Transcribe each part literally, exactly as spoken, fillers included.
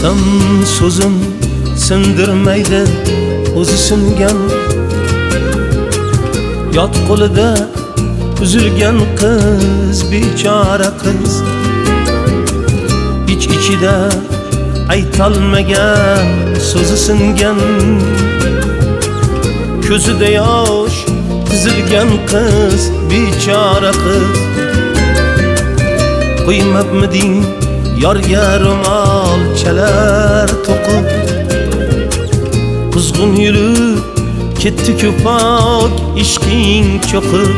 aytsam so'zim sindirmaydi o'zi singan yot qo'lida uzilgan qiz, bechora qiz. Ich ichida aytolmagan so'zi singan, ko'zida yosh tizilgan qiz, bechora qiz. Qo'ymabmiding yorga ro'mol chalar to'qib, quzg'un yurib ketdi ko'pok ishqing cho'qib.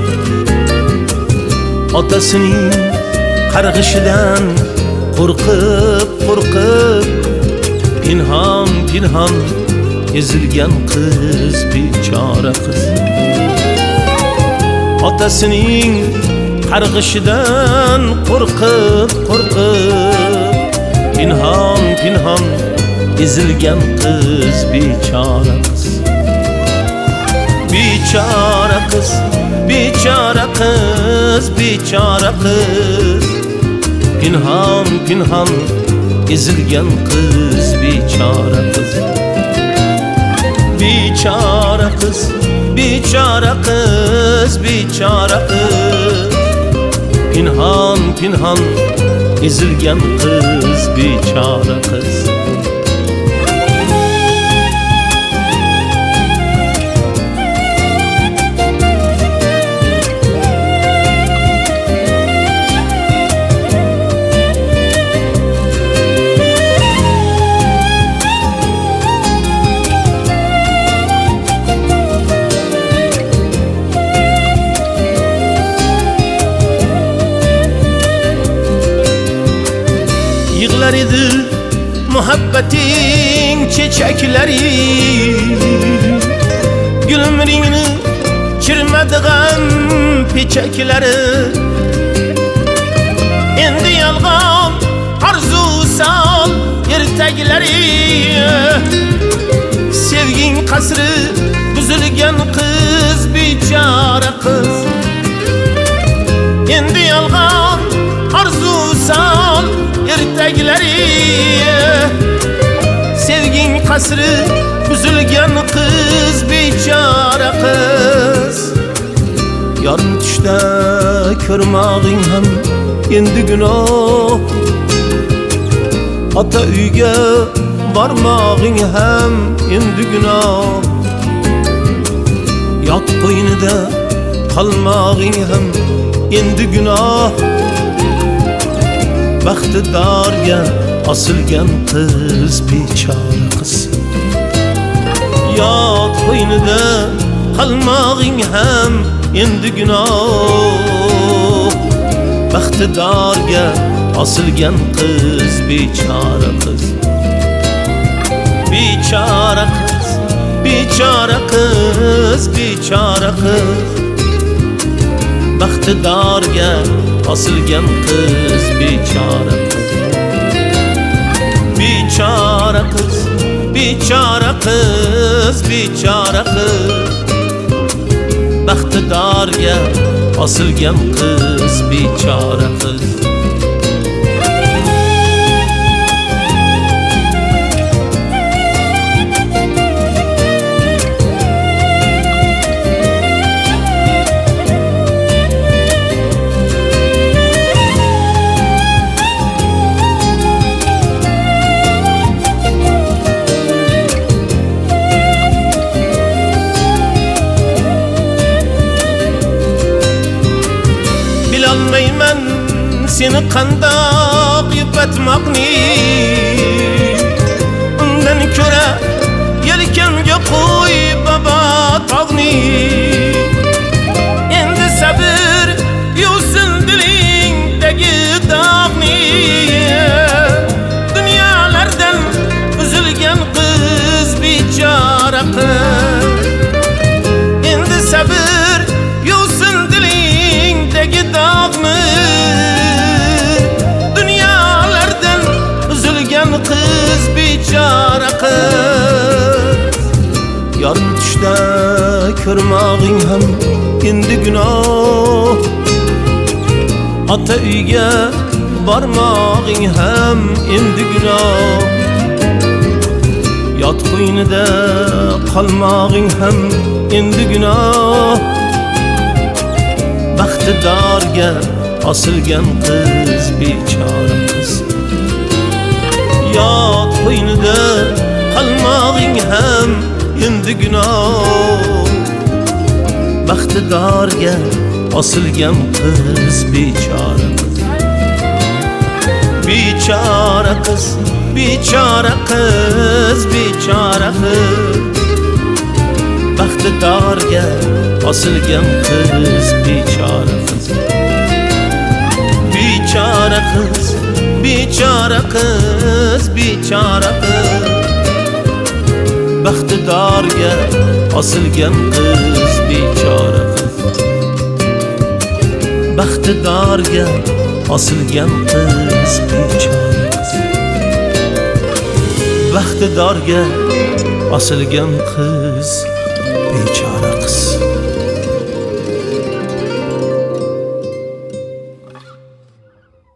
Otasining qarg'ishidan qo'rqib qo'rqib, pinhon pinhon ezilgan qiz, bechora qiz. Otasining qarg'ishidan qo'rqib qo'rqib, pinhon pinhon ezilgan qiz, bechora qiz. Bechora qiz, bechora qiz, bechora qiz. Pinhon pinhon ezilgan qiz, bechora qiz. Bechora qiz, bechora qiz, bechora qiz. Pinhon pinhon ezilgan qiz, bechora qiz. Yığlar edi muhabbating çeçeklari, gülümringni chirmadigan pechaklari. Endi yolg'on arzu sol ertaklari, sevging qasri buzilgan qiz, bechora qiz. Endi yolg'on arzu sol ertaklari, sevging qasri buzilgan qiz, bechora qiz. Yorni tushda ko'rmog'ing ham endi gunoh, ota uyga bormog'ing ham endi gunoh. Yot qo'ynida qolmog'ing ham endi gunoh. Baxtidorga osilgan qiz, bechora qiz. Yot qo'ynida qolmog'ing ham endi gunoh. Baxtidorga osilgan qiz, bechora qiz. Bechora qiz, bechora qiz, bechora qiz. Baxtidorga osilgan qiz, bechora qiz. Bechora qiz, bechora qiz, bechora qiz. Baxtidorga osilgan qiz, bechora qiz. Bilolmayman seni qandoq yupatmoqni, undan ko'ra yelkamga qo'y babo tog'ni. Endi sabr yusin dilingdagi dog'ni, dunyolardan uzilgan qiz, bechora qiz. Endi sabr yusin dilingdagi dog'ni, dunyolardan uzilgan qiz, bechora qiz. Yorni tushda ko'rmog'ing ham endi gunoh, ota uyga bormog'ing ham endi gunoh. Yot qo'ynida qolmog'ing ham endi gunoh. Baxtidorga osilgan qiz, bechora qiz. Yot qo'ynida qolmog'ing ham endi gunoh. Baxtidorga osilgan qiz, bechora qiz. Bechora qiz, bechora qiz, bechora qiz. Baxtidorga osilgan qiz, bechora qiz. Bechora qiz, bechora qiz, bechora qiz. Baxtidorga osilgan qiz, bechora qiz. Baxtidorga osilgan qiz, bechora qiz. Baxtidorga osilgan qiz,